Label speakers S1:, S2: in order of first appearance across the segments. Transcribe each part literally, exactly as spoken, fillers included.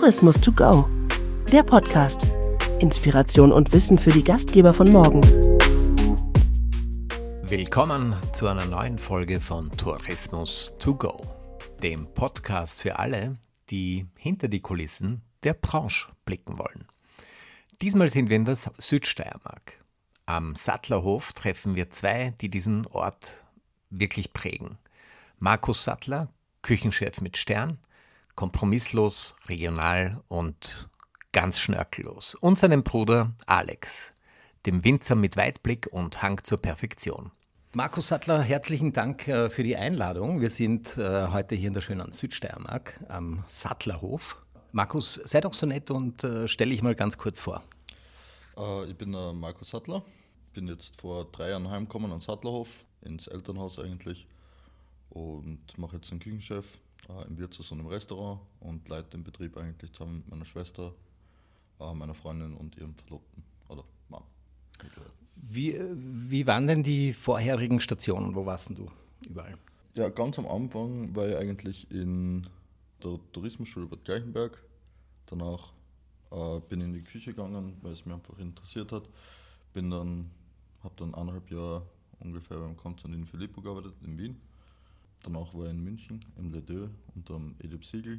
S1: Tourismus to go, der Podcast. Inspiration und Wissen für die Gastgeber von morgen.
S2: Willkommen zu einer neuen Folge von Tourismus to go, dem Podcast für alle, die hinter die Kulissen der Branche blicken wollen. Diesmal sind wir in der Südsteiermark. Am Sattlerhof treffen wir zwei, die diesen Ort wirklich prägen. Markus Sattler, Küchenchef mit Stern, kompromisslos, regional und ganz schnörkellos. Und seinen Bruder Alex, dem Winzer mit Weitblick und Hang zur Perfektion. Markus Sattler, herzlichen Dank äh, für die Einladung. Wir sind äh, heute hier in der schönen Südsteiermark am Sattlerhof. Markus, sei doch so nett und äh, stell dich mal ganz kurz vor.
S3: Äh, ich bin äh, Markus Sattler, bin jetzt vor drei Jahren heimgekommen an Sattlerhof, ins Elternhaus eigentlich, und mache jetzt einen Küchenchef äh, im Wirtshaus und im Restaurant und leite den Betrieb eigentlich zusammen mit meiner Schwester, äh, meiner Freundin und ihrem Verlobten oder Mann.
S2: Wie, wie waren denn die vorherigen Stationen? Wo warst denn du überall?
S3: Ja, ganz am Anfang war ich eigentlich in der Tourismusschule Bad Gleichenberg. Danach äh, bin ich in die Küche gegangen, weil es mich einfach interessiert hat. Bin dann, habe dann eineinhalb Jahre ungefähr beim Konstantin Filippo gearbeitet in Wien. Danach war ich in München im Le Deux unter dem Edip Siegel.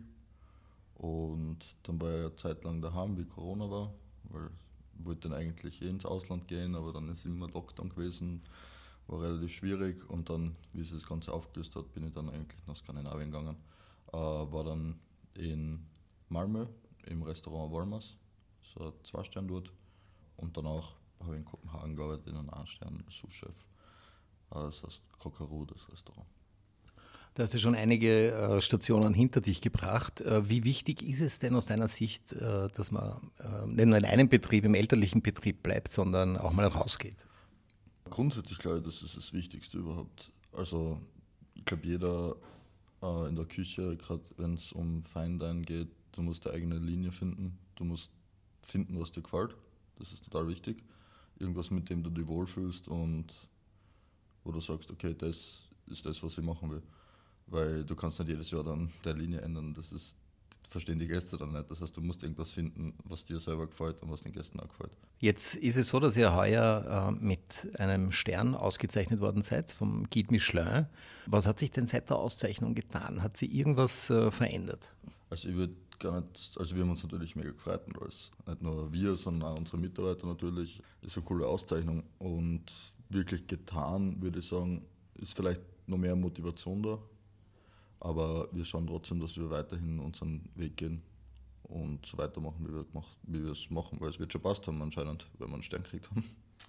S3: Und dann war ich eine Zeit lang daheim, wie Corona war, weil ich wollte dann eigentlich eh ins Ausland gehen, aber dann ist immer Lockdown gewesen, war relativ schwierig. Und dann, wie sich das Ganze aufgelöst hat, bin ich dann eigentlich nach Skandinavien gegangen. Äh, war dann in Malmö im Restaurant Wolmers, so ein Zwei-Stern dort. Und danach habe ich in Kopenhagen gearbeitet in einem Ein-Stern-Sous-Chef. Äh, das heißt Kokaru, das Restaurant.
S2: Da hast du schon einige äh, Stationen hinter dich gebracht. Äh, wie wichtig ist es denn aus deiner Sicht, äh, dass man äh, nicht nur in einem Betrieb, im elterlichen Betrieb bleibt, sondern auch mal rausgeht?
S3: Grundsätzlich glaube ich, das ist das Wichtigste überhaupt. Also ich glaube, jeder äh, in der Küche, gerade wenn es um Fine Dining geht, du musst deine eigene Linie finden. Du musst finden, was dir gefällt. Das ist total wichtig. Irgendwas, mit dem du dich wohlfühlst und wo du sagst, okay, das ist das, was ich machen will. Weil du kannst nicht jedes Jahr dann deine Linie ändern, das ist, verstehen die Gäste dann nicht. Das heißt, du musst irgendwas finden, was dir selber gefällt und was den Gästen auch gefällt.
S2: Jetzt ist es so, dass ihr heuer äh, mit einem Stern ausgezeichnet worden seid, vom Guide Michelin. Was hat sich denn seit der Auszeichnung getan? Hat sich irgendwas äh, verändert?
S3: Also ich würde gar nicht, also wir haben uns natürlich mega gefreut und alles. Nicht nur wir, sondern auch unsere Mitarbeiter natürlich. Ist eine coole Auszeichnung und wirklich getan, würde ich sagen, ist vielleicht noch mehr Motivation da. Aber wir schauen trotzdem, dass wir weiterhin unseren Weg gehen und so weitermachen, wie wir, gemacht, wie wir es machen, weil es wird schon passt haben anscheinend, wenn wir einen Stern gekriegt haben.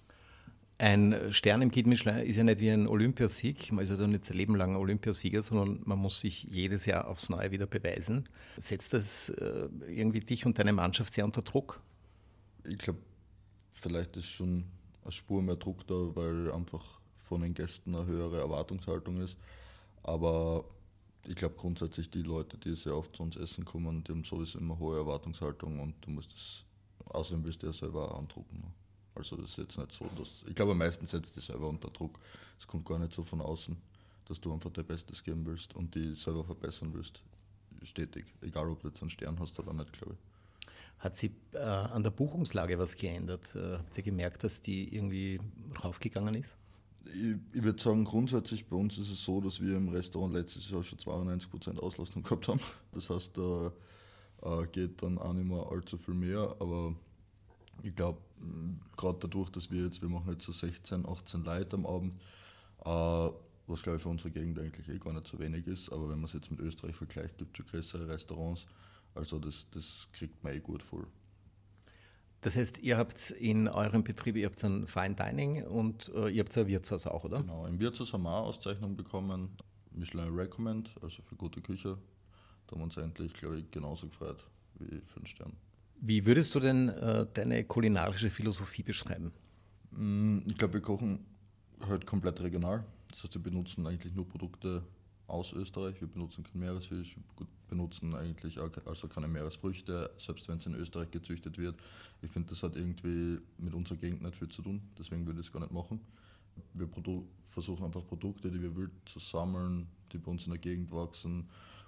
S2: Ein Stern im Guide Michelin ist ja nicht wie ein Olympiasieg. Man ist ja dann nicht sein Leben lang Olympiasieger, sondern man muss sich jedes Jahr aufs Neue wieder beweisen. Setzt das äh, irgendwie dich und deine Mannschaft sehr unter Druck?
S3: Ich glaube, vielleicht ist schon eine Spur mehr Druck da, weil einfach von den Gästen eine höhere Erwartungshaltung ist. Aber ich glaube grundsätzlich, die Leute, die sehr oft zu uns essen kommen, die haben sowieso immer hohe Erwartungshaltung und du musst es, außerdem willst du ja selber auch andrucken. Ne? Also das ist jetzt nicht so, dass, ich glaube am meisten setzt dich selber unter Druck. Es kommt gar nicht so von außen, dass du einfach dein Bestes geben willst und die selber verbessern willst, stetig. Egal, ob du jetzt einen Stern hast oder nicht, glaube ich.
S2: Hat sich äh, an der Buchungslage was geändert? Äh, habt ihr gemerkt, dass die irgendwie raufgegangen ist?
S3: Ich, ich würde sagen, grundsätzlich bei uns ist es so, dass wir im Restaurant letztes Jahr schon zweiundneunzig Prozent Auslastung gehabt haben. Das heißt, da äh, geht dann auch nicht mehr allzu viel mehr. Aber ich glaube, gerade dadurch, dass wir jetzt, wir machen jetzt so sechzehn, achtzehn Leute am Abend, äh, was glaube ich für unsere Gegend eigentlich eh gar nicht so wenig ist. Aber wenn man es jetzt mit Österreich vergleicht, gibt es schon größere Restaurants. Also das, das kriegt man eh gut voll.
S2: Das heißt, ihr habt in eurem Betrieb, ihr habt ein Fine Dining und äh, ihr habt ein Wirtshaus auch, oder?
S3: Genau, im Wirtshaus haben wir auch Auszeichnung bekommen, Michelin Recommend, also für gute Küche. Da haben wir uns eigentlich, glaube ich, genauso gefreut wie für den Stern.
S2: Wie würdest du denn äh, deine kulinarische Philosophie beschreiben?
S3: Ich glaube, wir kochen halt komplett regional. Das heißt, wir benutzen eigentlich nur Produkte aus Österreich. Wir benutzen kein Meeresfisch, wir benutzen eigentlich auch also keine Meeresfrüchte, selbst wenn es in Österreich gezüchtet wird. Ich finde, das hat irgendwie mit unserer Gegend nicht viel zu tun, deswegen würde ich es gar nicht machen. Wir produ- versuchen einfach Produkte, die wir wild zu sammeln, die bei uns in der Gegend wachsen,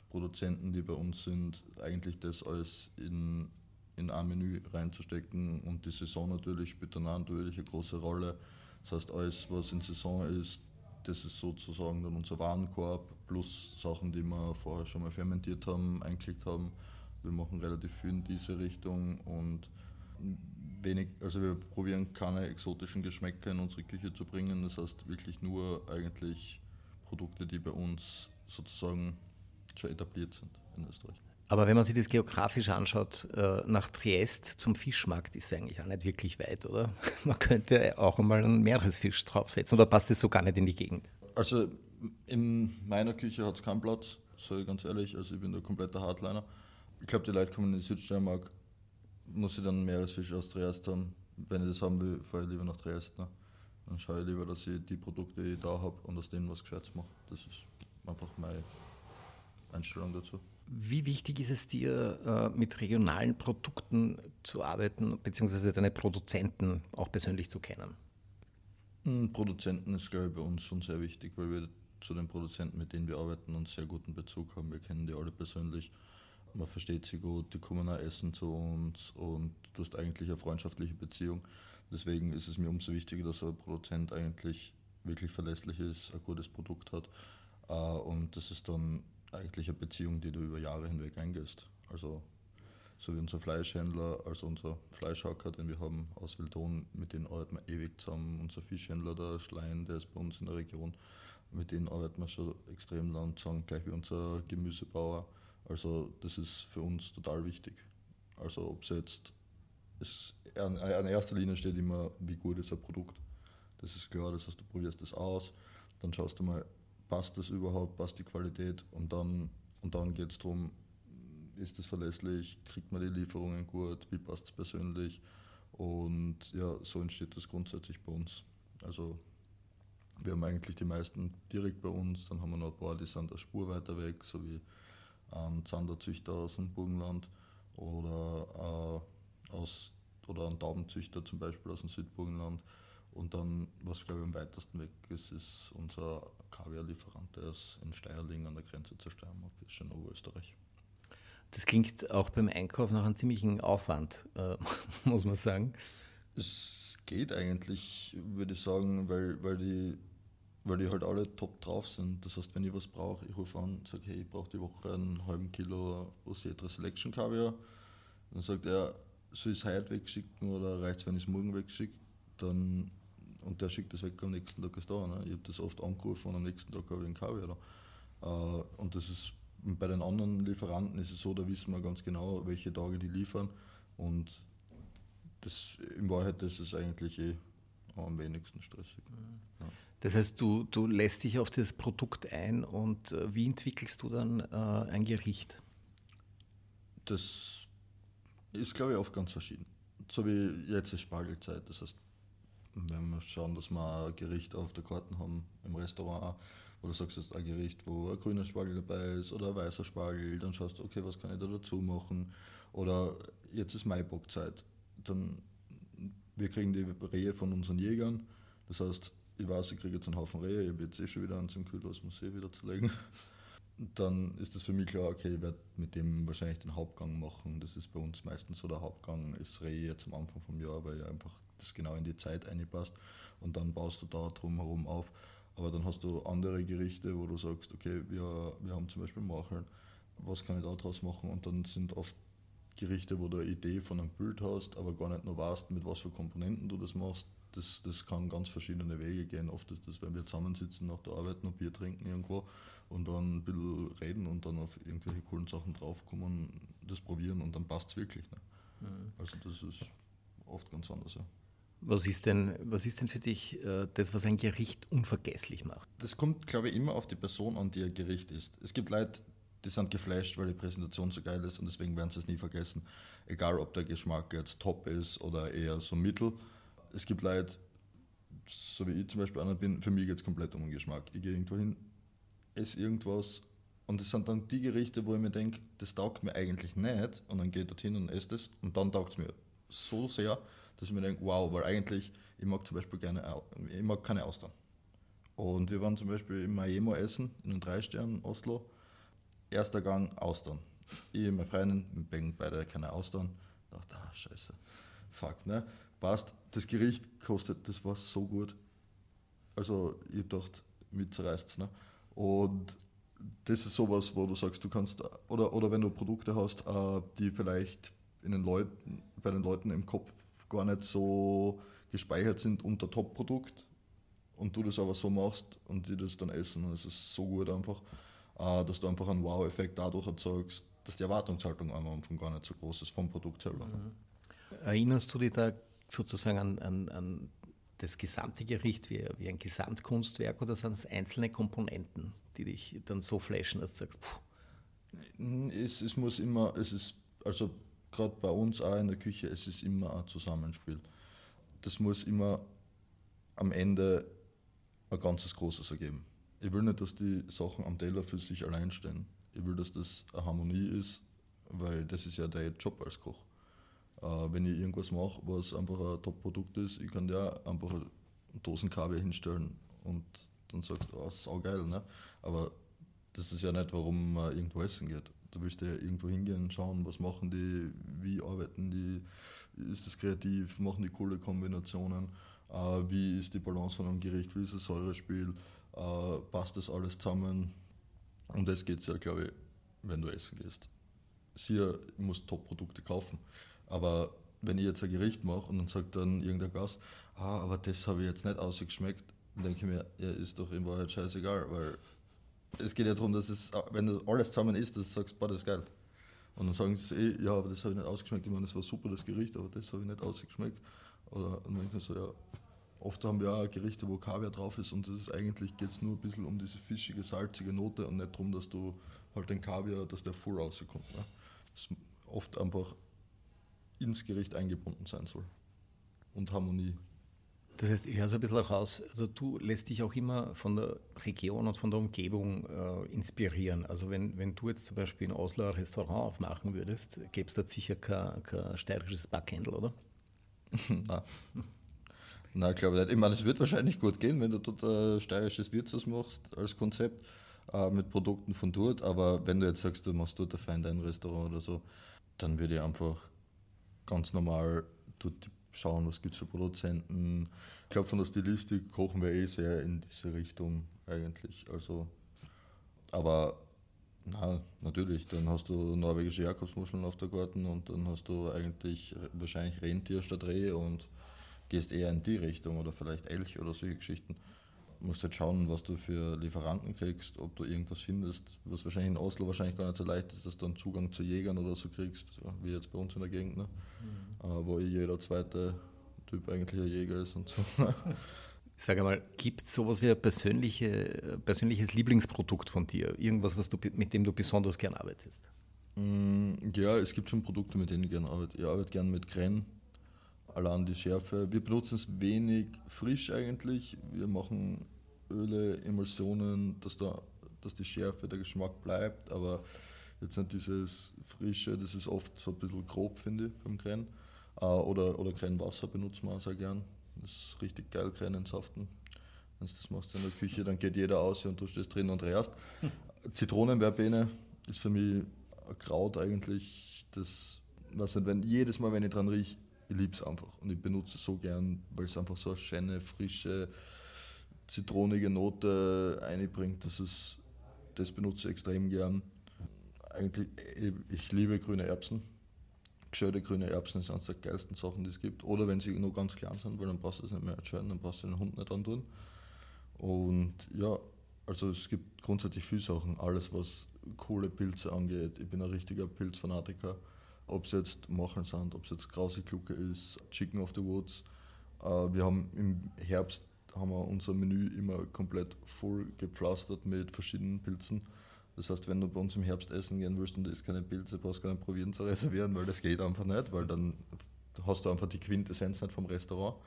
S3: Produzenten, die bei uns sind, eigentlich das alles in, in ein Menü reinzustecken. Und die Saison natürlich spielt dann auch natürlich eine große Rolle. Das heißt, alles, was in Saison ist, das ist sozusagen dann unser Warenkorb, plus Sachen, die wir vorher schon mal fermentiert haben, eingeklickt haben. Wir machen relativ viel in diese Richtung und wenig, also wir probieren keine exotischen Geschmäcker in unsere Küche zu bringen. Das heißt wirklich nur eigentlich Produkte, die bei uns sozusagen schon etabliert sind in Österreich.
S2: Aber wenn man sich das geografisch anschaut, nach Triest zum Fischmarkt ist es eigentlich auch nicht wirklich weit, oder? Man könnte auch einmal einen Meeresfisch draufsetzen, oder passt das so gar nicht in die Gegend?
S3: Also in meiner Küche hat es keinen Platz, sage ich ganz ehrlich. Also ich bin der komplette Hardliner. Ich glaube, die Leute kommen in die Südsteiermark, muss ich dann einen Meeresfisch aus Triest haben. Wenn ich das haben will, fahre ich lieber nach Triest. Ne? Dann schaue ich lieber, dass ich die Produkte, die ich da habe, und aus denen was Gescheites mache. Das ist einfach meine Einstellung dazu.
S2: Wie wichtig ist es dir, mit regionalen Produkten zu arbeiten, beziehungsweise deine Produzenten auch persönlich zu kennen?
S3: Produzenten ist, glaube ich, bei uns schon sehr wichtig, weil wir zu den Produzenten, mit denen wir arbeiten, einen sehr guten Bezug haben. Wir kennen die alle persönlich, man versteht sie gut, die kommen auch essen zu uns und du hast eigentlich eine freundschaftliche Beziehung. Deswegen ist es mir umso wichtiger, dass ein Produzent eigentlich wirklich verlässlich ist, ein gutes Produkt hat, und das ist dann eigentlich eine Beziehung, die du über Jahre hinweg eingehst. Also so wie unser Fleischhändler, also unser Fleischhacker, den wir haben aus Wildon, mit denen arbeiten wir ewig zusammen. Unser Fischhändler, der Schlein, der ist bei uns in der Region, mit denen arbeiten wir schon extrem lang zusammen, gleich wie unser Gemüsebauer. Also das ist für uns total wichtig. Also ob es jetzt, es, an, an erster Linie steht immer, wie gut ist ein Produkt. Das ist klar, das heißt, du probierst das aus, dann schaust du mal, passt das überhaupt, passt die Qualität, und dann, und dann geht es darum, ist das verlässlich, kriegt man die Lieferungen gut, wie passt es persönlich, und ja, so entsteht das grundsätzlich bei uns. Also wir haben eigentlich die meisten direkt bei uns, dann haben wir noch ein paar, die sind eine Spur weiter weg, so wie ein Zanderzüchter aus dem Burgenland oder, äh, aus, oder ein Taubenzüchter zum Beispiel aus dem Südburgenland. Und dann, was glaube ich am weitesten weg ist, ist unser Kaviarlieferant, der ist in Steierling an der Grenze zur Steiermark, ist schon in Oberösterreich.
S2: Das klingt auch beim Einkauf nach einem ziemlichen Aufwand, äh, muss man sagen.
S3: Es geht eigentlich, würde ich sagen, weil, weil, die, weil die halt alle top drauf sind. Das heißt, wenn ich was brauche, ich rufe an und sage, hey, ich brauche die Woche einen halben Kilo Osetra Selection Kaviar. Dann sagt er, soll ich es heute wegschicken oder reicht es, wenn ich es morgen wegschicke? Dann, und der schickt das weg, am nächsten Tag ist da. Ne? Ich habe das oft angerufen und am nächsten Tag habe ich einen Kaviar da. Äh, und das ist, bei den anderen Lieferanten ist es so, da wissen wir ganz genau, welche Tage die liefern. Und das, in Wahrheit, das ist eigentlich eh am wenigsten stressig. Ja.
S2: Das heißt, du, du lässt dich auf das Produkt ein, und äh, wie entwickelst du dann äh, ein Gericht?
S3: Das ist, glaube ich, oft ganz verschieden. So wie jetzt ist Spargelzeit, das heißt, wenn wir schauen, dass wir ein Gericht auf der Karte haben im Restaurant, wo du sagst, das ist ein Gericht, wo ein grüner Spargel dabei ist oder ein weißer Spargel, dann schaust du, okay, was kann ich da dazu machen? Oder jetzt ist Maibockzeit, dann, wir kriegen die Rehe von unseren Jägern, das heißt, ich weiß, ich kriege jetzt einen Haufen Rehe, ich habe jetzt eh schon wieder eins im Kühl, das muss ich wieder zu legen. Dann ist das für mich klar, okay, ich werde mit dem wahrscheinlich den Hauptgang machen. Das ist bei uns meistens so, der Hauptgang ist Reh jetzt am Anfang vom Jahr, weil ja einfach das genau in die Zeit einpasst, und dann baust du da drumherum auf. Aber dann hast du andere Gerichte, wo du sagst, okay, wir, wir haben zum Beispiel Morcheln, was kann ich da draus machen? Und dann sind oft Gerichte, wo du eine Idee von einem Bild hast, aber gar nicht nur weißt, mit was für Komponenten du das machst. Das, das kann ganz verschiedene Wege gehen. Oft ist das, wenn wir zusammensitzen nach der Arbeit, noch Bier trinken irgendwo und dann ein bisschen reden und dann auf irgendwelche coolen Sachen draufkommen, das probieren, und dann passt es wirklich. Ne? Mhm. Also das ist oft ganz anders, ja.
S2: Was ist denn, was ist denn für dich äh, das, was ein Gericht unvergesslich macht?
S3: Das kommt, glaube ich, immer auf die Person an, die ein Gericht ist. Es gibt Leute, die sind geflasht, weil die Präsentation so geil ist, und deswegen werden sie es nie vergessen. Egal, ob der Geschmack jetzt top ist oder eher so mittel. Es gibt Leute, so wie ich zum Beispiel einer bin, für mich geht es komplett um den Geschmack. Ich gehe irgendwo hin, esse irgendwas, und das sind dann die Gerichte, wo ich mir denke, das taugt mir eigentlich nicht, und dann gehe ich dorthin und esse das, und dann taugt es mir so sehr, dass ich mir denke, wow, weil eigentlich, ich mag zum Beispiel gerne, ich mag keine Austern. Und wir waren zum Beispiel im Maemo essen, in den drei Sternen Oslo, erster Gang, Austern. Ich und meine Freundin, wir bängen beide keine Austern. Ich dachte, ah, scheiße, fuck, ne? Passt, das Gericht kostet, das war so gut. Also ich hab gedacht, mit zerreißt's, ne? Und das ist sowas, wo du sagst, du kannst, oder, oder wenn du Produkte hast, die vielleicht in den Leuten, bei den Leuten im Kopf gar nicht so gespeichert sind unter Top-Produkt und du das aber so machst und die das dann essen, und es ist so gut einfach, dass du einfach einen Wow-Effekt dadurch erzeugst, dass die Erwartungshaltung am Anfang gar nicht so groß ist vom Produkt selber.
S2: Mhm. Erinnerst du dich da sozusagen an, an, an das gesamte Gericht wie, wie ein Gesamtkunstwerk, oder sind es einzelne Komponenten, die dich dann so flashen, dass du sagst, puh.
S3: Es, es muss immer, es ist, also gerade bei uns auch in der Küche, es ist immer ein Zusammenspiel. Das muss immer am Ende ein ganzes Großes ergeben. Ich will nicht, dass die Sachen am Teller für sich allein stehen. Ich will, dass das eine Harmonie ist, weil das ist ja der Job als Koch. Äh, wenn ich irgendwas mache, was einfach ein Top-Produkt ist, ich kann ja einfach eine Dosen Kaviar hinstellen und dann sagst du, oh, saugeil, ne? Aber das ist ja nicht, warum man irgendwo essen geht. Du willst ja irgendwo hingehen, schauen, was machen die, wie arbeiten die, ist das kreativ, machen die coole Kombinationen, äh, wie ist die Balance von einem Gericht, wie ist das Säurespiel, äh, passt das alles zusammen. Um das geht es ja, glaube ich, wenn du essen gehst. Sicher, ich muss Top-Produkte kaufen, aber wenn ich jetzt ein Gericht mache und dann sagt dann irgendein Gast, ah, aber das habe ich jetzt nicht ausgeschmeckt, dann denke ich mir, ja, ist doch in Wahrheit scheißegal, weil es geht ja darum, dass es, wenn du alles zusammen isst, dass du sagst, boah, das ist geil. Und dann sagen sie, eh, ja, aber das habe ich nicht ausgeschmeckt. Ich meine, das war super, das Gericht, aber das habe ich nicht ausgeschmeckt. Oder und dann denke ich so, ja, oft haben wir auch Gerichte, wo Kaviar drauf ist und das ist eigentlich, geht es nur ein bisschen um diese fischige, salzige Note und nicht darum, dass du halt den Kaviar, dass der full rauskommt. Ne? Das oft einfach ins Gericht eingebunden sein soll. Und Harmonie.
S2: Das heißt, ich höre so ein bisschen raus, also du lässt dich auch immer von der Region und von der Umgebung äh, inspirieren. Also wenn, wenn du jetzt zum Beispiel in Oslo ein Restaurant aufmachen würdest, gäbe es da sicher kein, kein steirisches Backhändel, oder?
S3: Nein. Nein, glaube ich nicht. Ich meine, es wird wahrscheinlich gut gehen, wenn du dort ein steirisches Wirtshaus machst als Konzept äh, mit Produkten von dort, aber wenn du jetzt sagst, du machst dort ein Fine-Dine-Restaurant oder so, dann würde ich einfach ganz normal dort schauen, was gibt es für Produzenten. Ich glaube, von der Stilistik kochen wir eh sehr in diese Richtung eigentlich. Also, aber na, natürlich, dann hast du norwegische Jakobsmuscheln auf der Garten und dann hast du eigentlich wahrscheinlich Rentier statt Reh und gehst eher in die Richtung oder vielleicht Elch oder solche Geschichten. Du musst halt schauen, was du für Lieferanten kriegst, ob du irgendwas findest, was wahrscheinlich in Oslo wahrscheinlich gar nicht so leicht ist, dass du einen Zugang zu Jägern oder so kriegst, wie jetzt bei uns in der Gegend, ne? Mhm. Wo jeder zweite Typ eigentlich ein Jäger ist und so.
S2: Ich sage mal, gibt es sowas wie ein persönliche, persönliches Lieblingsprodukt von dir? Irgendwas, was du, mit dem du besonders gern arbeitest?
S3: Ja, es gibt schon Produkte, mit denen ich gerne arbeite. Ich arbeite gerne mit Crème. Allein die Schärfe. Wir benutzen es wenig frisch eigentlich. Wir machen Öle, Emulsionen, dass, da, dass die Schärfe, der Geschmack bleibt, aber jetzt nicht dieses Frische, das ist oft so ein bisschen grob, finde ich, beim Crème. Oder, oder Crème-Wasser benutzen wir auch sehr gern. Das ist richtig geil, Crème-Saften. Wenn du das machst in der Küche, dann geht jeder aus und du stehst drin und rührst. Hm. Zitronenverbene ist für mich ein Kraut eigentlich, das, weiß nicht, wenn, jedes Mal, wenn ich dran rieche, ich liebe es einfach und ich benutze es so gern, weil es einfach so eine schöne, frische, zitronige Note einbringt. Das, ist, das benutze ich extrem gern. Eigentlich, ich, ich liebe grüne Erbsen. Geschälte grüne Erbsen ist eines der geilsten Sachen, die es gibt. Oder wenn sie nur ganz klein sind, weil dann brauchst du es nicht mehr entscheiden, dann brauchst du den Hund nicht antun. Und ja, also es gibt grundsätzlich viele Sachen. Alles, was coole Pilze angeht. Ich bin ein richtiger Pilzfanatiker. Ob es jetzt Macheln sind, ob es jetzt Krauseklucke ist, Chicken of the Woods. Wir haben im Herbst haben wir unser Menü immer komplett voll gepflastert mit verschiedenen Pilzen. Das heißt, wenn du bei uns im Herbst essen gehen willst und du isst keine Pilze, brauchst du gar nicht probieren zu reservieren, weil das geht einfach nicht, weil dann hast du einfach die Quintessenz nicht vom Restaurant.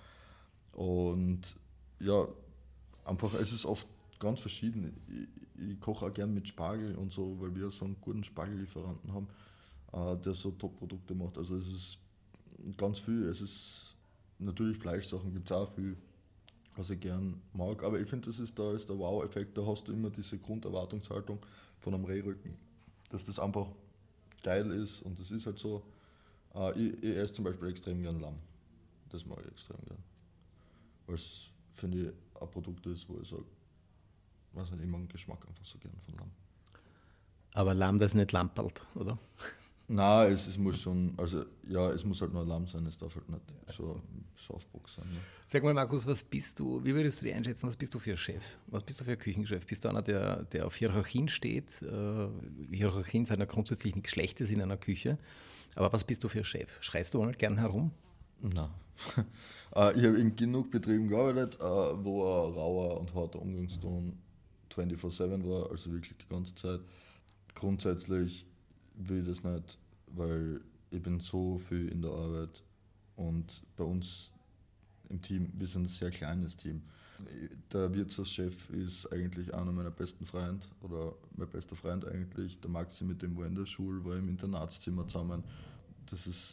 S3: Und ja, einfach, es ist oft ganz verschieden. Ich, ich koche auch gern mit Spargel und so, weil wir so einen guten Spargellieferanten haben, der so Top-Produkte macht. Also es ist ganz viel. Es ist natürlich Fleischsachen, gibt es auch viel, was ich gern mag. Aber ich finde, das ist da ist der Wow-Effekt. Da hast du immer diese Grunderwartungshaltung von einem Rehrücken. dass das einfach geil ist und das ist halt so. Äh, ich, ich esse zum Beispiel extrem gern Lamm. Das mag ich extrem gern. Weil es, finde ich, ein Produkt ist, wo ich sage, weiß nicht, ich mag den Geschmack einfach so gern von Lamm.
S2: Aber Lamm, das nicht lampert, oder?
S3: Nein, es, es muss schon, also ja, es muss halt nur Lamm sein, es darf halt nicht so ein Schafbock sein. Ne?
S2: Sag mal, Markus, was bist du, wie würdest du dich einschätzen, was bist du für ein Chef? Was bist du für ein Küchenchef? Bist du einer, der, der auf Hierarchien steht? Äh, Hierarchien sind ja grundsätzlich nichts Schlechtes in einer Küche. Aber was bist du für ein Chef? Schreist du mal gern herum?
S3: Nein. Ich habe in genug Betrieben gearbeitet, wo ein rauer und harter Umgangston vierundzwanzig sieben war, also wirklich die ganze Zeit. Grundsätzlich will ich das nicht, weil ich bin so viel in der Arbeit und bei uns im Team, wir sind ein sehr kleines Team. Der Wirtshauschef ist eigentlich einer meiner besten Freunde oder mein bester Freund eigentlich. Der Maxi, mit dem war in der Schule, war im Internatszimmer zusammen. Das ist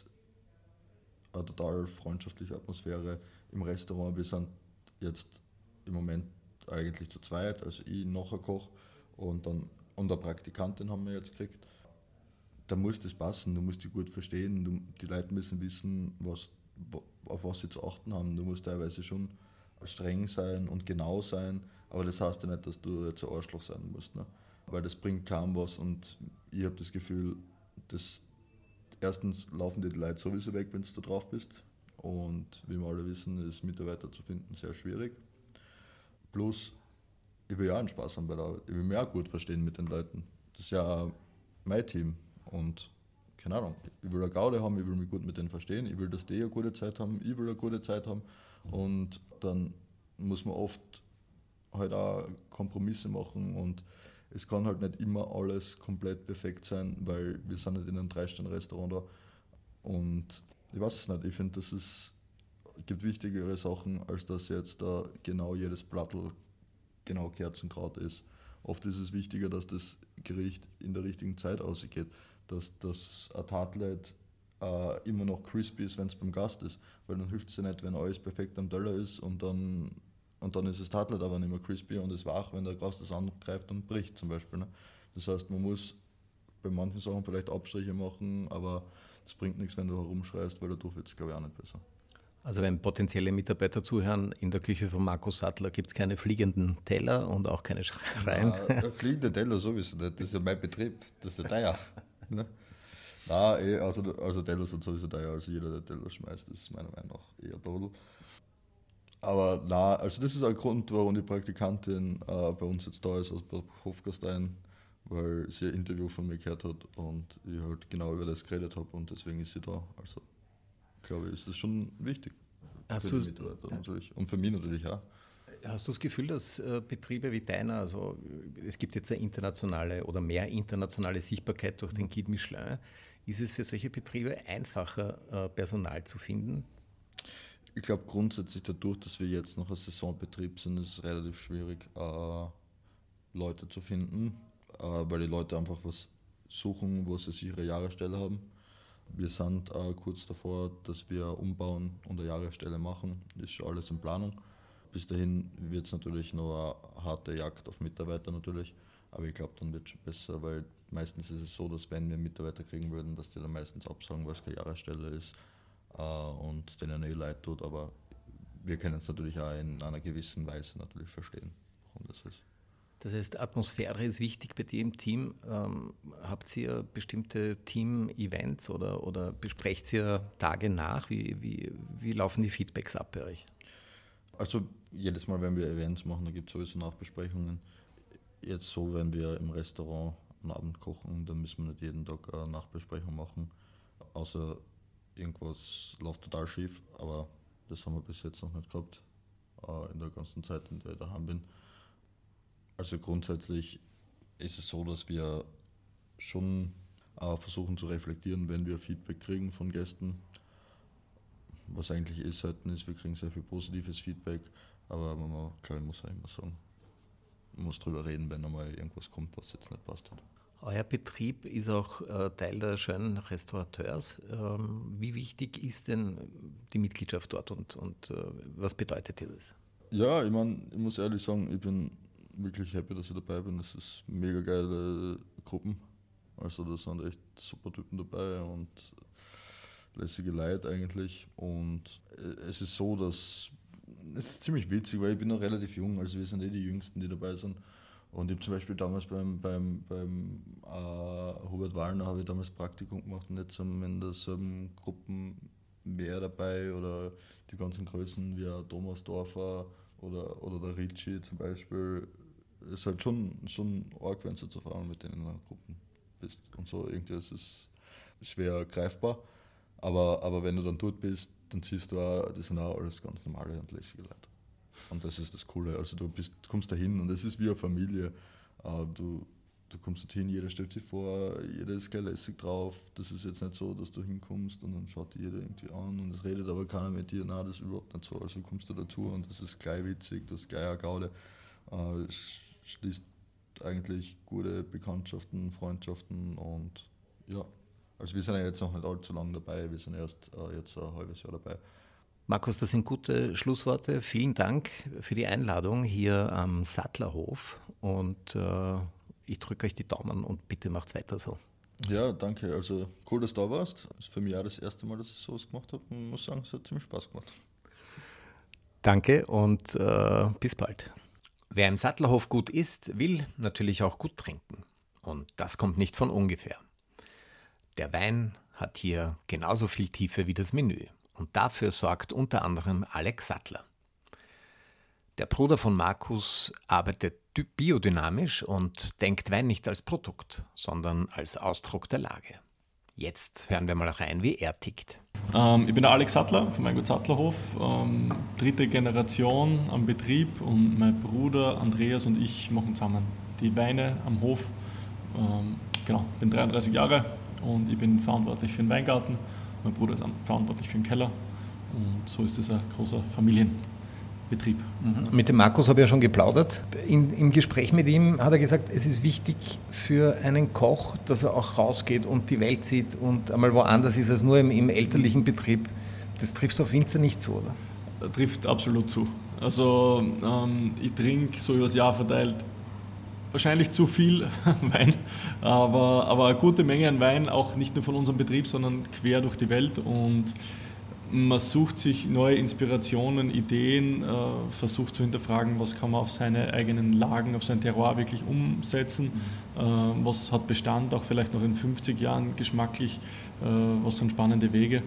S3: eine total freundschaftliche Atmosphäre im Restaurant. Wir sind jetzt im Moment eigentlich zu zweit, also ich noch ein Koch und dann und eine Praktikantin haben wir jetzt gekriegt. Da muss das passen, du musst dich gut verstehen, du, die Leute müssen wissen, was, auf was sie zu achten haben. Du musst teilweise schon streng sein und genau sein, aber das heißt ja nicht, dass du jetzt ein Arschloch sein musst, ne? Weil das bringt kaum was und ich habe das Gefühl, dass erstens laufen dir die Leute sowieso weg, wenn du da drauf bist und wie wir alle wissen, ist Mitarbeiter zu finden sehr schwierig. Plus, ich will ja auch einen Spaß haben bei der Arbeit, ich will mich auch gut verstehen mit den Leuten. Das ist ja mein Team und keine Ahnung, ich will eine Gaude haben, ich will mich gut mit denen verstehen, ich will, dass die eine gute Zeit haben, ich will eine gute Zeit haben und dann muss man oft halt auch Kompromisse machen und es kann halt nicht immer alles komplett perfekt sein, weil wir sind nicht in einem Drei-Sterne-Restaurant da und ich weiß es nicht, ich finde, dass es gibt wichtigere Sachen, als dass jetzt da genau jedes Blattl genau Kerzenkraut ist. Oft ist es wichtiger, dass das Gericht in der richtigen Zeit ausgeht, dass das ein Tartlet äh, immer noch crispy ist, wenn es beim Gast ist, weil dann hilft es ja nicht, wenn alles perfekt am Teller ist und dann, und dann ist das Tartlet aber nicht mehr crispy und es wach, wenn der Gast das angreift und bricht zum Beispiel. Ne? Das heißt, man muss bei manchen Sachen vielleicht Abstriche machen, aber es bringt nichts, wenn du herumschreist, weil dadurch wird es, glaube ich, auch nicht besser.
S2: Also wenn potenzielle Mitarbeiter zuhören, in der Küche von Markus Sattler gibt es keine fliegenden Teller und auch keine Schreien.
S3: Nein, fliegende Teller sowieso nicht, das ist ja mein Betrieb, das ist ja teuer. Ne? Nein, also, also Teller sind sowieso teuer, also jeder, der Teller schmeißt, das ist meiner Meinung nach eher toll. Aber nein, also das ist ein Grund, warum die Praktikantin äh, bei uns jetzt da ist, aus Bad Hofgastein, weil sie ein Interview von mir gehört hat und ich halt genau über das geredet habe und deswegen ist sie da. Also glaube ich, ist das schon wichtig.
S2: Hast
S3: für die Mitarbeiter natürlich und für mich natürlich auch.
S2: Hast du das Gefühl, dass äh, Betriebe wie deiner, also es gibt jetzt eine internationale oder mehr internationale Sichtbarkeit durch den Guide Michelin, ist es für solche Betriebe einfacher, äh, Personal zu finden?
S3: Ich glaube grundsätzlich dadurch, dass wir jetzt noch ein Saisonbetrieb sind, ist es relativ schwierig, äh, Leute zu finden, äh, weil die Leute einfach was suchen, wo sie sichere Jahrestelle haben. Wir sind äh, kurz davor, dass wir umbauen und eine Jahrestelle machen. Ist schon alles in Planung. Bis dahin wird es natürlich noch eine harte Jagd auf Mitarbeiter natürlich. Aber ich glaube, dann wird es schon besser, weil meistens ist es so, dass wenn wir Mitarbeiter kriegen würden, dass die dann meistens absagen, weil es keine Jahrestelle ist äh, und es denen eh leid tut. Aber wir können es natürlich auch in einer gewissen Weise natürlich verstehen, warum das ist.
S2: Das heißt, Atmosphäre ist wichtig bei dir im Team. Ähm, habt ihr bestimmte Team-Events oder, oder besprecht ihr Tage nach? Wie, wie, wie laufen die Feedbacks ab bei euch?
S3: Also jedes Mal, wenn wir Events machen, da gibt es sowieso Nachbesprechungen. Jetzt so, wenn wir im Restaurant am Abend kochen, dann müssen wir nicht jeden Tag eine Nachbesprechung machen. Außer irgendwas läuft total schief, aber das haben wir bis jetzt noch nicht gehabt, äh, in der ganzen Zeit, in der ich daheim bin. Also grundsätzlich ist es so, dass wir schon äh, versuchen zu reflektieren, wenn wir Feedback kriegen von Gästen. Was eigentlich eh selten ist, wir kriegen sehr viel positives Feedback, aber man, klar, ich muss auch immer sagen, man muss drüber reden, wenn einmal irgendwas kommt, was jetzt nicht passt hat.
S2: Euer Betrieb ist auch äh, Teil der schönen Restaurateurs. Ähm, wie wichtig ist denn die Mitgliedschaft dort und, und äh, was bedeutet dir das?
S3: Ja, ich meine, ich muss ehrlich sagen, ich bin wirklich happy, dass ich dabei bin. Das ist mega geile Gruppen. Also da sind echt super Typen dabei und lässige Leute eigentlich. Und es ist so, dass es ist ziemlich witzig, weil ich bin noch relativ jung, also wir sind eh die Jüngsten, die dabei sind. Und ich habe zum Beispiel damals beim, beim, beim äh, Hubert Wallner habe ich damals Praktikum gemacht und jetzt sind wir in derselben Gruppen mehr dabei oder die ganzen Größen wie Thomas Dorfer oder, oder der Ricci zum Beispiel. Es ist halt schon, schon arg, wenn du zu fahren mit denen in einer Gruppe bist. Und so irgendwie ist es schwer greifbar. Aber, aber wenn du dann dort bist, dann siehst du auch, das sind auch alles ganz normale und lässige Leute. Und das ist das Coole. Also du bist, kommst da hin und es ist wie eine Familie. Du, du kommst dorthin, jeder stellt sich vor, jeder ist gleich lässig drauf. Das ist jetzt nicht so, dass du hinkommst und dann schaut jeder irgendwie an und es redet aber keiner mit dir. Nein, das ist überhaupt nicht so. Also kommst du dazu und das ist gleich witzig, das ist gleich eine Gaude. Es schließt eigentlich gute Bekanntschaften, Freundschaften und ja. Also wir sind ja jetzt noch nicht allzu lange dabei, wir sind erst äh, jetzt ein halbes Jahr dabei.
S2: Markus, das sind gute Schlussworte. Vielen Dank für die Einladung hier am Sattlerhof und äh, ich drücke euch die Daumen und bitte macht's weiter so.
S3: Ja, danke. Also cool, dass du da warst. Das ist für mich auch das erste Mal, dass ich sowas gemacht habe und muss sagen, es hat ziemlich Spaß gemacht.
S2: Danke und äh, bis bald. Wer im Sattlerhof gut isst, will natürlich auch gut trinken. Und das kommt nicht von ungefähr. Der Wein hat hier genauso viel Tiefe wie das Menü und dafür sorgt unter anderem Alex Sattler. Der Bruder von Markus arbeitet biodynamisch und denkt Wein nicht als Produkt, sondern als Ausdruck der Lage. Jetzt hören wir mal rein, wie er tickt.
S4: Ähm, ich bin der Alex Sattler vom Weingut Sattlerhof, ähm, dritte Generation am Betrieb und mein Bruder Andreas und ich machen zusammen die Weine am Hof. Ähm, genau, bin dreiunddreißig Jahre. Und ich bin verantwortlich für den Weingarten, mein Bruder ist verantwortlich für den Keller und so ist es ein großer Familienbetrieb.
S2: Mhm. Mit dem Markus habe ich ja schon geplaudert. In, Im Gespräch mit ihm hat er gesagt, es ist wichtig für einen Koch, dass er auch rausgeht und die Welt sieht und einmal woanders ist als nur im, im elterlichen Betrieb. Das trifft auf Winzer nicht zu, oder?
S4: Das trifft absolut zu. Also ähm, ich trinke so übers Jahr verteilt wahrscheinlich zu viel Wein, aber, aber eine gute Menge an Wein, auch nicht nur von unserem Betrieb, sondern quer durch die Welt und man sucht sich neue Inspirationen, Ideen, äh, versucht zu hinterfragen, was kann man auf seine eigenen Lagen, auf sein Terroir wirklich umsetzen, äh, was hat Bestand, auch vielleicht noch in fünfzig Jahren geschmacklich, äh, was sind spannende Wege.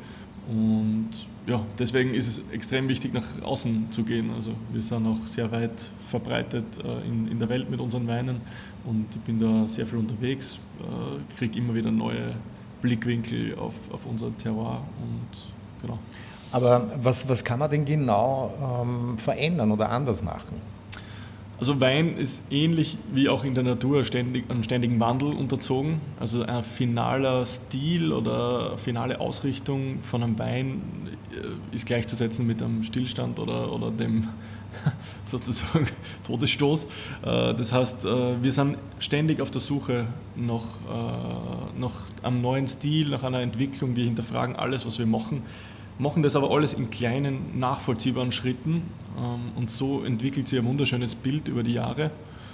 S4: Und ja, deswegen ist es extrem wichtig, nach außen zu gehen. Also wir sind auch sehr weit verbreitet äh, in, in der Welt mit unseren Weinen und ich bin da sehr viel unterwegs, äh, kriege immer wieder neue Blickwinkel auf, auf unser Terroir und genau.
S2: Aber was, was kann man denn genau ähm, verändern oder anders machen?
S4: Also Wein ist ähnlich wie auch in der Natur ständig, einem ständigen Wandel unterzogen. Also ein finaler Stil oder eine finale Ausrichtung von einem Wein ist gleichzusetzen mit einem Stillstand oder, oder dem sozusagen Todesstoß. Das heißt, wir sind ständig auf der Suche nach, nach einem neuen Stil, nach einer Entwicklung. Wir hinterfragen alles, was wir machen. Machen das aber alles in kleinen, nachvollziehbaren Schritten und so entwickelt sich ein wunderschönes Bild über die Jahre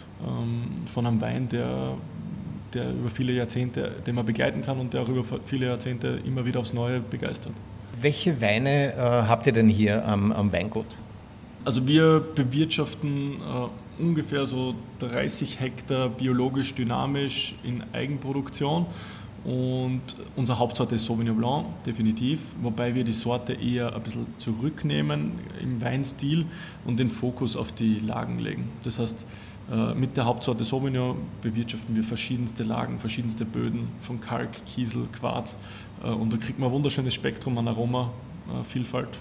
S4: von einem Wein, der, der über viele Jahrzehnte, den man begleiten kann und der auch über viele Jahrzehnte immer wieder aufs Neue begeistert.
S2: Welche Weine äh, habt ihr denn hier am, am Weingut?
S4: Also wir bewirtschaften äh, ungefähr so dreißig Hektar biologisch dynamisch in Eigenproduktion. Und unsere Hauptsorte ist Sauvignon Blanc, definitiv, wobei wir die Sorte eher ein bisschen zurücknehmen im Weinstil und den Fokus auf die Lagen legen. Das heißt, mit der Hauptsorte Sauvignon bewirtschaften wir verschiedenste Lagen, verschiedenste Böden, von Kalk, Kiesel, Quarz und da kriegt man ein wunderschönes Spektrum an Aroma, Vielfalt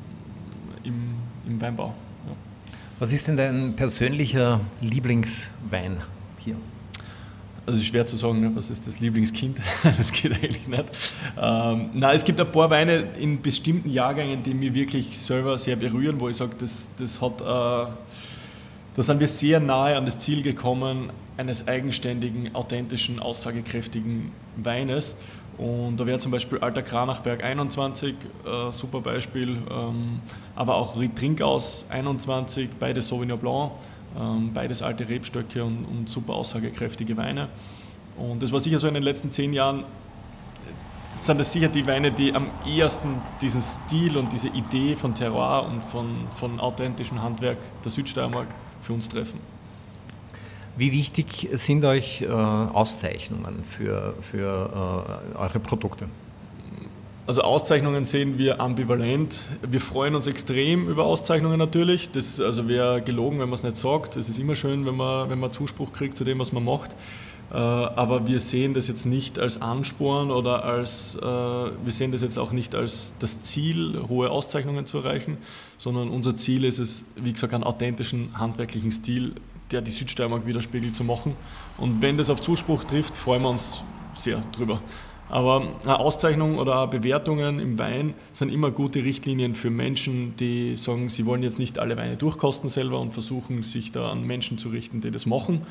S4: im, im Weinbau. Ja.
S2: Was ist denn dein persönlicher Lieblingswein hier?
S4: Also es ist schwer zu sagen, was ist das Lieblingskind, das geht eigentlich nicht. Ähm, nein, es gibt ein paar Weine in bestimmten Jahrgängen, die mich wirklich selber sehr berühren, wo ich sage, das, das hat, äh, da sind wir sehr nahe an das Ziel gekommen eines eigenständigen, authentischen, aussagekräftigen Weines. Und da wäre zum Beispiel Alter Kranachberg einundzwanzig, äh, super Beispiel, ähm, aber auch Ried Trinkaus einundzwanzig, beide Sauvignon Blanc. Beides alte Rebstöcke und, und super aussagekräftige Weine. Und das war sicher so in den letzten zehn Jahren, sind das sicher die Weine, die am ehesten diesen Stil und diese Idee von Terroir und von, von authentischem Handwerk der Südsteiermark für uns treffen.
S2: Wie wichtig sind euch äh, Auszeichnungen für, für äh, eure Produkte?
S4: Also Auszeichnungen sehen wir ambivalent. Wir freuen uns extrem über Auszeichnungen natürlich. Das also wäre gelogen, wenn man es nicht sagt. Es ist immer schön, wenn man, wenn man Zuspruch kriegt zu dem, was man macht. Aber wir sehen das jetzt nicht als Ansporn oder als, wir sehen das jetzt auch nicht als das Ziel, hohe Auszeichnungen zu erreichen, sondern unser Ziel ist es, wie gesagt, einen authentischen handwerklichen Stil, der die Südsteiermark widerspiegelt, zu machen. Und wenn das auf Zuspruch trifft, freuen wir uns sehr drüber. Aber eine Auszeichnung oder Bewertungen im Wein sind immer gute Richtlinien für Menschen, die sagen, sie wollen jetzt nicht alle Weine durchkosten selber und versuchen, sich da an Menschen zu richten, die das machen.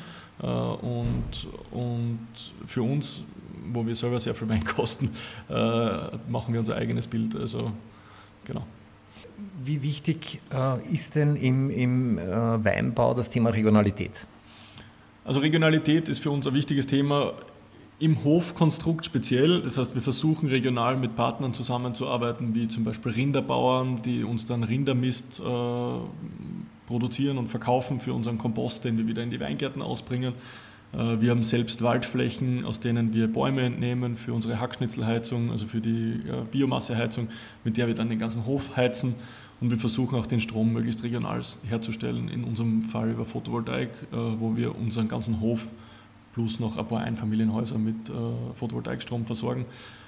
S4: Und, und für uns, wo wir selber sehr viel Wein kosten, machen wir unser eigenes Bild. Also, genau.
S2: Wie wichtig ist denn im, im Weinbau das Thema Regionalität?
S4: Also Regionalität ist für uns ein wichtiges Thema. Im Hofkonstrukt speziell, das heißt, wir versuchen regional mit Partnern zusammenzuarbeiten, wie zum Beispiel Rinderbauern, die uns dann Rindermist äh, produzieren und verkaufen für unseren Kompost, den wir wieder in die Weingärten ausbringen. Äh, wir haben selbst Waldflächen, aus denen wir Bäume entnehmen für unsere Hackschnitzelheizung, also für die äh, Biomasseheizung, mit der wir dann den ganzen Hof heizen. Und wir versuchen auch den Strom möglichst regional herzustellen, in unserem Fall über Photovoltaik, äh, wo wir unseren ganzen Hof plus noch ein paar Einfamilienhäuser mit äh, Photovoltaikstrom versorgen.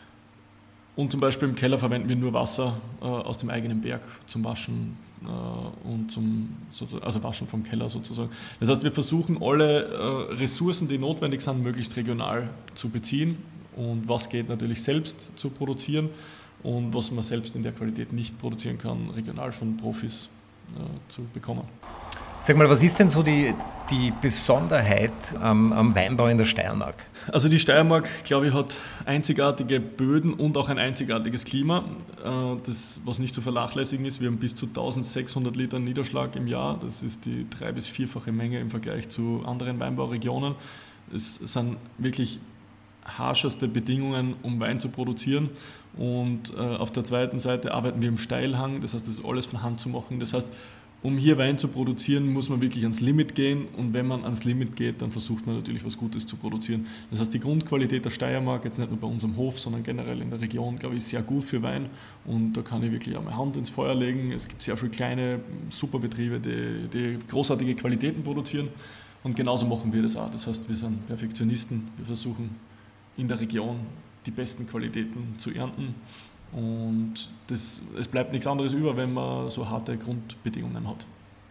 S4: Und zum Beispiel im Keller verwenden wir nur Wasser äh, aus dem eigenen Berg zum Waschen äh, und zum also Waschen vom Keller sozusagen. Das heißt, wir versuchen alle äh, Ressourcen, die notwendig sind, möglichst regional zu beziehen und was geht natürlich selbst zu produzieren und was man selbst in der Qualität nicht produzieren kann, regional von Profis äh, zu bekommen.
S2: Sag mal, was ist denn so die, die Besonderheit am, am Weinbau in der Steiermark?
S4: Also die Steiermark, glaube ich, hat einzigartige Böden und auch ein einzigartiges Klima, das, was nicht zu vernachlässigen ist. Wir haben bis zu eintausendsechshundert Liter Niederschlag im Jahr. Das ist die drei- bis vierfache Menge im Vergleich zu anderen Weinbauregionen. Es sind wirklich harscherste Bedingungen, um Wein zu produzieren. Und auf der zweiten Seite arbeiten wir im Steilhang, das heißt, das ist alles von Hand zu machen. Das heißt, um hier Wein zu produzieren, muss man wirklich ans Limit gehen und wenn man ans Limit geht, dann versucht man natürlich was Gutes zu produzieren. Das heißt, die Grundqualität der Steiermark, jetzt nicht nur bei unserem Hof, sondern generell in der Region, glaube ich, ist sehr gut für Wein und da kann ich wirklich auch meine Hand ins Feuer legen. Es gibt sehr viele kleine Superbetriebe, die, die großartige Qualitäten produzieren und genauso machen wir das auch. Das heißt, wir sind Perfektionisten, wir versuchen in der Region die besten Qualitäten zu ernten. Und das, es bleibt nichts anderes über, wenn man so harte Grundbedingungen hat.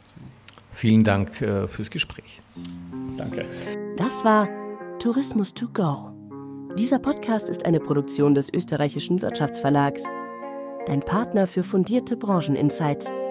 S2: Vielen Dank äh, fürs Gespräch.
S4: Danke.
S1: Das war Tourismus to go. Dieser Podcast ist eine Produktion des österreichischen Wirtschaftsverlags. Dein Partner für fundierte Brancheninsights